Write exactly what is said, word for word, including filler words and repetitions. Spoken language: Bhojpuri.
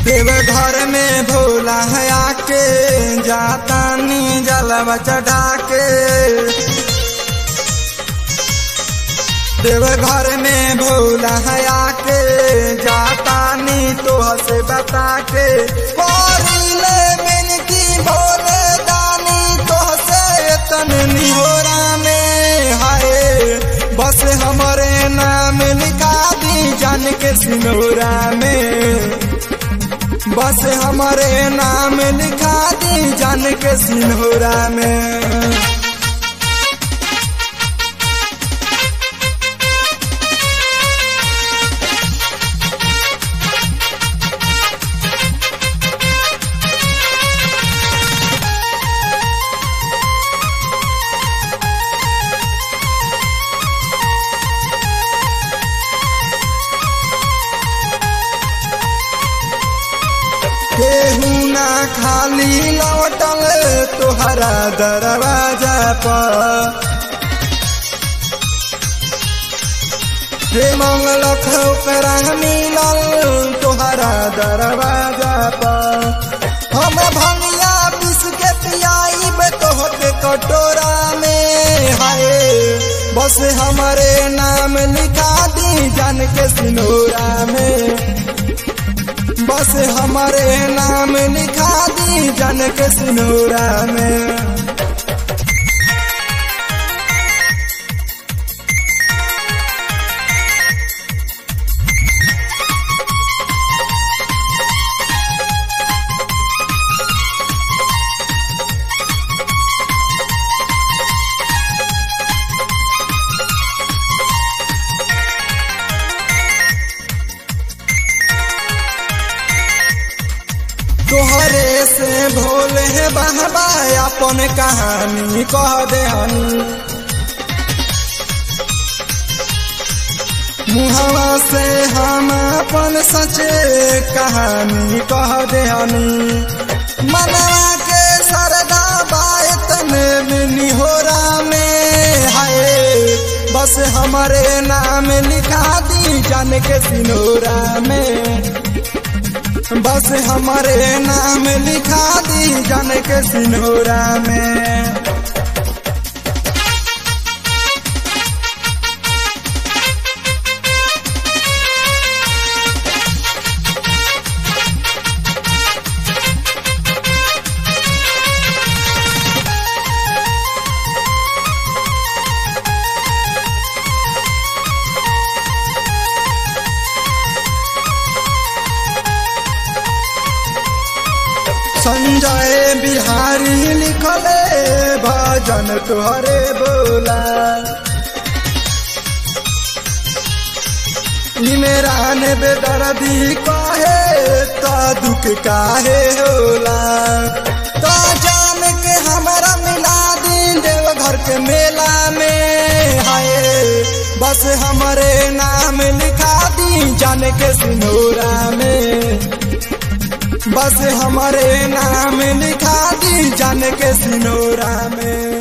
देव घर में भोला है आके जातानी जलवा चढ़ा के। देव घर में भोला है आके जातानी तो हसे बता के। कोरिले मिनती भोले दानी तो हसे तन निहोरा में हाय। बस हमारे नाम लिखा दी जान के सिनोरा में। बस हमारे नाम लिखा दी जान के सिनोरा में। केहू ना खाली लौटल तोहरा दरवाजा पर। जे मंगल ओकरा मिलल तोहरा दरवाजा पर। हम भंगिया पिस के पियाईब तोहके कटोरा में हाय। बस हमारे नाम लिखा दी जान के सिनोरा में। बस हमारे नाम लिखा दी जान के सिनोरा में। तोहरे से भोले बहबा अपन कहानी कह दे हनी। मुहवा से हम अपन सचे कहानी कह दे हनी। मनवा के सरदा बायतन निहोरा में हाय। बस हमारे नाम लिखा दी जान के सिनोरा में। बस हमारे नाम लिखा दी जान के सिनोरा में। संजय बिहारी लिखले भजन तोहरे बोला। निमेरान बेदर्दी कहे तो दुख काहे होला। तो जान के हमारा मिला दी देव घर के मेला में हाय। बस हमारे नाम लिखा दी जान के सिनोरा में। बस हमारे नाम लिखा दी जान के सिनोरा में।